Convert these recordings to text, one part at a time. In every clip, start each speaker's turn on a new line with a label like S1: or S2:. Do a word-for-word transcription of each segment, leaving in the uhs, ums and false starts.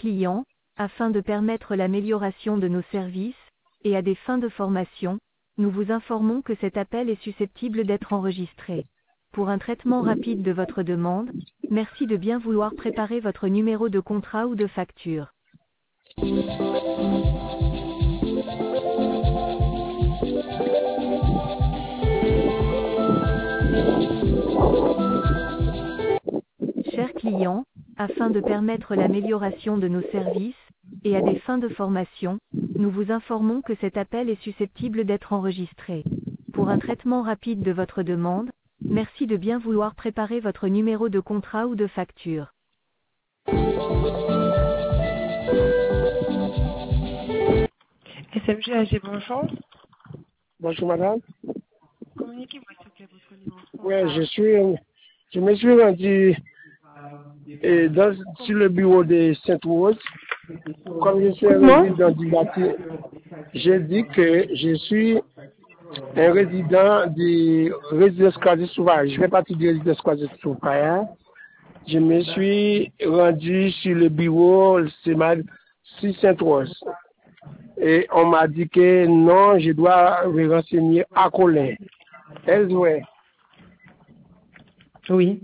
S1: clients, afin de permettre l'amélioration de nos services, et à des fins de formation, nous vous informons que cet appel est susceptible d'être enregistré. Pour un traitement rapide de votre demande, merci de bien vouloir préparer votre numéro de contrat ou de facture. Chers clients, afin de permettre l'amélioration de nos services, et à des fins de formation, nous vous informons que cet appel est susceptible d'être enregistré. Pour un traitement rapide de votre demande, merci de bien vouloir préparer votre numéro de contrat ou de facture.
S2: S M G A G, bonjour.
S3: Bonjour madame.
S2: Communiquez-moi s'il vous plaît votre numéro.
S3: Oui, je suis, je me suis rendu et dans, sur le bureau de Sainte-Rose. Comme je suis un résident du bâtiment, j'ai dit que je suis un résident de résidence Croisée Sauvage. Je fais partie de résidence Croisée Sauvage. Je me suis rendu sur le bureau CEMAD sur Sainte-Rose. Et on m'a dit que non, je dois me renseigner à Colin. Est-ce vrai?
S2: Oui.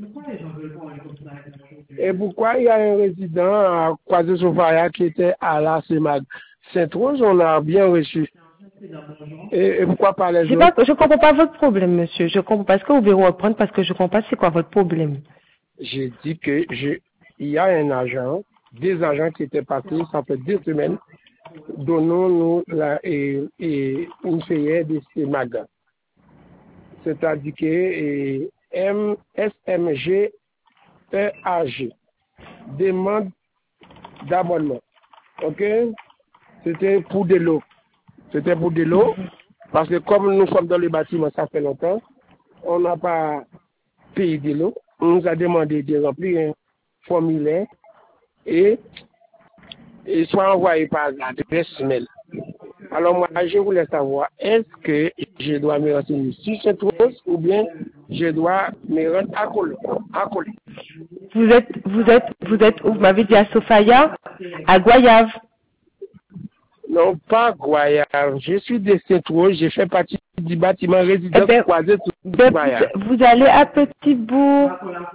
S3: Et pourquoi il y a un résident à Croisée Sauvage qui était à la CEMAD Sainte-Rose, on a bien reçu. Et, et pourquoi pas les autres?
S2: Pas, je ne comprends pas votre problème, monsieur. Je comprends pas ce que vous voulez reprendre parce que je ne comprends pas c'est quoi votre problème.
S3: J'ai dit que je, il y a un agent, des agents qui étaient partis, ça fait deux semaines, donnons-nous la, et, et une feuille de CEMAD. C'est-à-dire que et, M, S M G E A G demande d'abonnement. Ok? C'était pour de l'eau. C'était pour de l'eau. Parce que comme nous sommes dans le bâtiment, ça fait longtemps, on n'a pas payé de l'eau. On nous a demandé de remplir un formulaire et, et soit envoyé par l'adresse mail. Alors moi, je voulais savoir, est-ce que je dois me renseigner sur cette chose ou bien je dois me rendre à Colin? À Colin.
S2: Vous êtes, vous êtes, vous êtes, vous m'avez dit à Sofaya, à Goyave.
S3: Non, pas Goyave. Je suis de Sainte-Rose, je fais partie du bâtiment résidence
S2: Eh ben,
S3: Croisée
S2: ben, vous, vous allez à Petit-Bourg.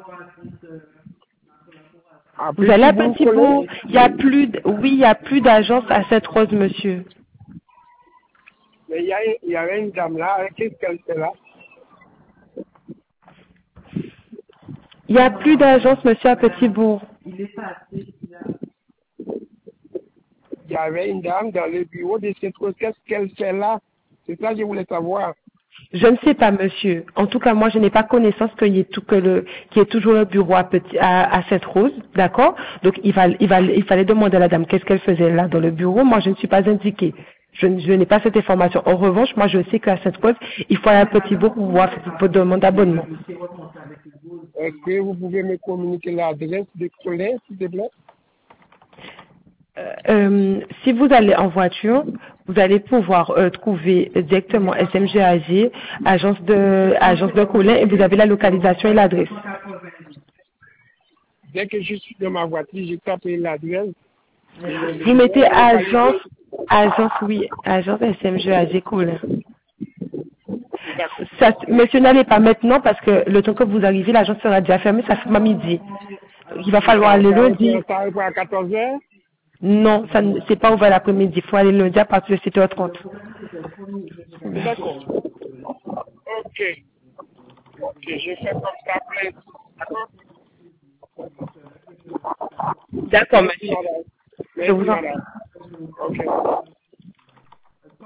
S2: Vous allez à Petit-Bourg. Il y a plus, de, oui, il y a plus d'agence à Sainte-Rose, monsieur.
S3: Mais il y, a, il y avait une dame là, qu'est-ce qu'elle fait là?
S2: Il n'y a plus d'agence, monsieur, à Petit-Bourg.
S3: Il y avait une dame dans le bureau de cette chose, qu'est-ce qu'elle fait là? C'est ça que je voulais savoir.
S2: Je ne sais pas, monsieur. En tout cas, moi, je n'ai pas connaissance qu'il y ait tout que le, qu'il y ait toujours le bureau à Petit, à, à Sainte-Rose, d'accord? Donc, il va, il va, il fallait demander à la dame qu'est-ce qu'elle faisait là dans le bureau. Moi, je ne suis pas indiquée. Je, je n'ai pas cette information. En revanche, moi, je sais qu'à Sainte-Rose, il faut aller à Petit-Bourg pour pouvoir pour demander d'abonnement.
S3: Est-ce que vous pouvez me communiquer l'adresse de Colin, s'il te plaît?
S2: Euh, si vous allez en voiture, vous allez pouvoir euh, trouver directement S M G A G, agence de agence de Colin, et vous avez la localisation et l'adresse.
S3: Dès que je suis dans ma voiture, je tape l'adresse.
S2: Vous mettez agence, agence, oui, agence S M G A G Colin. Ça, monsieur, n'allez pas maintenant parce que le temps que vous arrivez, l'agence sera déjà fermée, ça fait à midi. Il va falloir aller lundi.
S3: Ça arrive à quatorze heures?
S2: Non, ça c'est pas ouvert l'après-midi. Il faut aller lundi à partir de sept heures trente.
S3: D'accord. Ok. Ok, je fais comme ça après. D'accord?
S2: D'accord, monsieur.
S3: Merci,
S2: Je vous en
S3: madame. Ok.